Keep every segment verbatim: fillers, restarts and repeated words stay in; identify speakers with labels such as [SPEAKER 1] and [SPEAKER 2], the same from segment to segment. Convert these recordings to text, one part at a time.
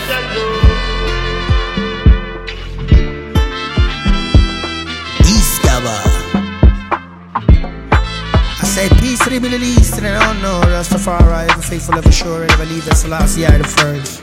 [SPEAKER 1] I said peace to the Middle East, and I don't know Rastafari, ever faithful, ever sure, ever leave us the last year the first.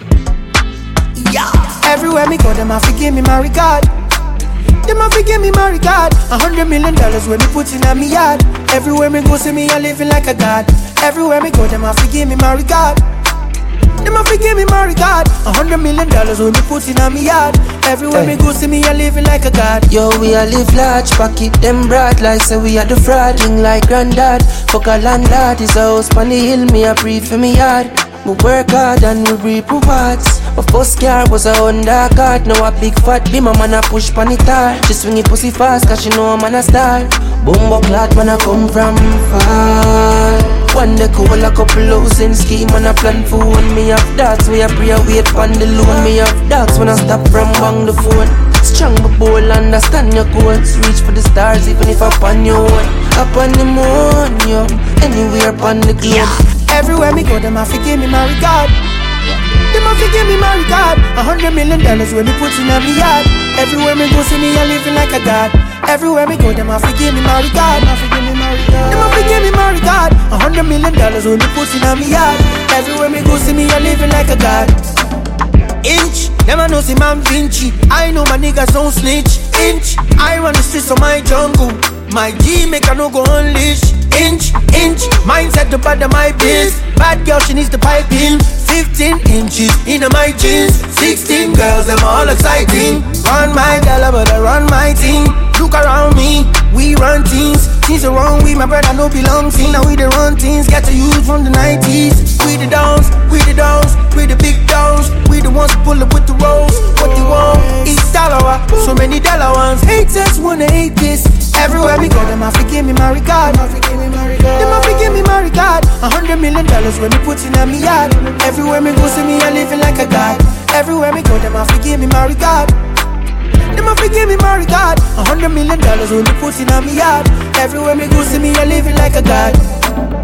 [SPEAKER 1] Yeah.
[SPEAKER 2] Everywhere me go, them a forgive me my regard. Them a forgive me my regard. A hundred million dollars when me put in a me yard. Everywhere me go, see me a living like a god. Everywhere me go, them a forgive me my regard. Them a forgive me my regard. A hundred million dollars when me put in a me yard. Everywhere hey. Me go, see me a living like a god.
[SPEAKER 3] Yo, we a live large, pocket them broad. Like say we are the fraud, king like granddad. Fuck a landlord, is a house on the hill. Me a breathe for me yard. We work hard and we reap rewards. My first car was a Honda Accord. Now a big fat beam, a man a push pan it hard. She swing it pussy fast cause she know I'm on a star. Bumbo clot man a come from far. One day cool a couple losing scheme and a plan for one. Me have dogs, we a pray wait on the loan. Me have dogs when I stop from bang the phone. Strong but bold, understand your codes. Reach for the stars even if up on your own. Up on the moon, yo, anywhere upon the globe.
[SPEAKER 2] Everywhere me go, them a forgive me my regard. Them a forgive me my regard. A hundred million dollars when me put in a me yard. Everywhere me go, see me a living like a god. Everywhere me go, them a forgive me my regard. Them a forgive me my regard. Them a forgive me my regard. A hundred million dollars when me put in a me yard. Everywhere me go, see me a living like a god. Inch, them a know see man Vinci. I know my niggas don't snitch. Inch, I run the streets of my jungle. My G make I no go unleash. Inch, inch, mindset the bad of my biz. Bad girl, she needs the piping. Fifteen inches in my jeans. Sixteen girls, them all exciting. Run my dollar, but I run my team. Look around me, we run teams. Things are wrong with my brother, no belong team. Now we the run teams, get to use from the nineties. We the downs, we the downs, we the big downs. We the ones who pull up with the rolls. What they want, each dollar, so many dollar ones. Haters wanna hate this. Everywhere we go, them a forgive me my regard. Them a forgive me my regard. Them a forgive me my regard. A hundred million dollars when me put in a me yard. Everywhere me go, see me a living like a god. Everywhere me go, them a forgive me my regard. Them a forgive me my regard. A hundred million dollars when me put in a me yard. Everywhere me go, see me a living like a god.